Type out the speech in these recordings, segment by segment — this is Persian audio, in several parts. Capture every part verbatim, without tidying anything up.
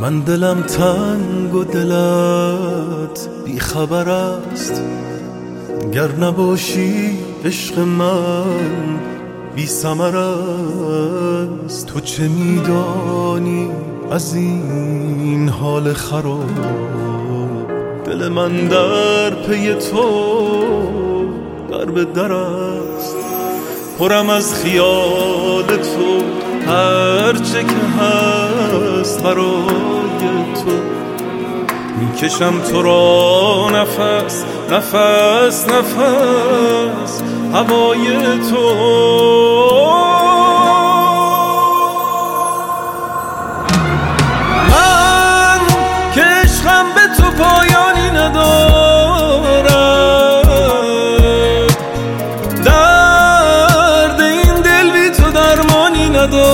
من دلم تنگ و دلت بی خبر است، گر نباشی عشق من بی ثمر است. تو چه میدانی از این حال خراب؟ دل من در پی تو در به در است، پرم از خیال تو هرچه که هست برای تو. میکشم تو را نفس نفس نفس هوای تو. من که عشقم به تو پایانی ندارم، درد این دل بی تو درمانی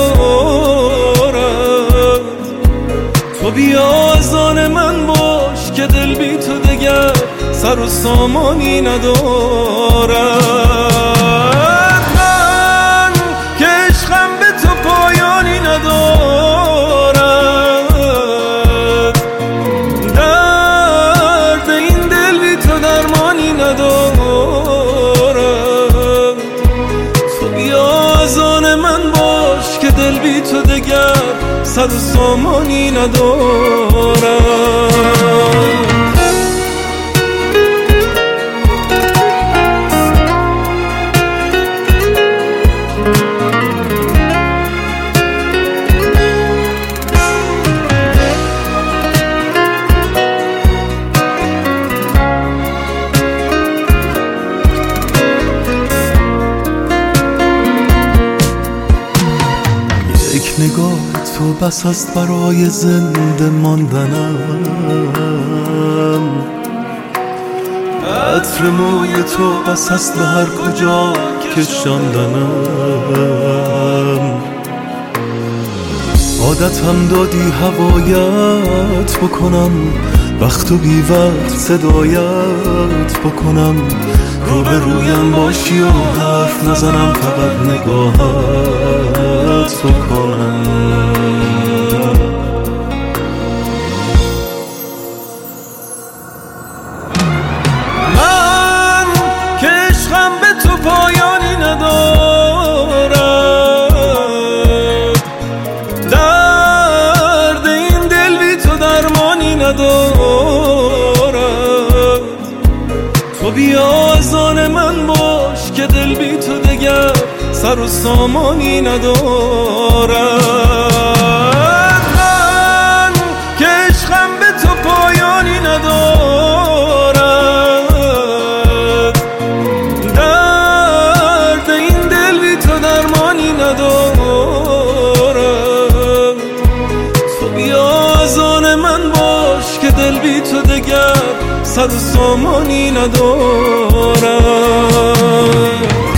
ندارم. تو بیا از آن من باش که دل بی تو دگر سر و سامانی ندارد. من که عشقم به تو پایانی ندارد، درد این دل بی تو درمانی ندارد. تو بیا از آن من باش که دل بی تو دگر سر و سامانی ندارد. یک نگاه تو بس است برای زنده ماندنم، عطر موی تو بس است به هر کجا کشاندنم. عادتم دادی هوایت بکنم، وقت و بی وقت صدایت بکنم. روبرویم باشی و حرف نزنم، فقط نگاهت بکنم. من که عشقم به تو پایانی ندارم، درد این دل بی تو درمانی ندارد. تو بیا از آن من باش که دل بی تو دگر سر و سامانی ندارد. من که عشقم به تو پایانی ندارد، درد این دل بی تو درمانی ندارد. تو بیا از آن من باش که دل بی تو دگر سر و سامانی ندارد.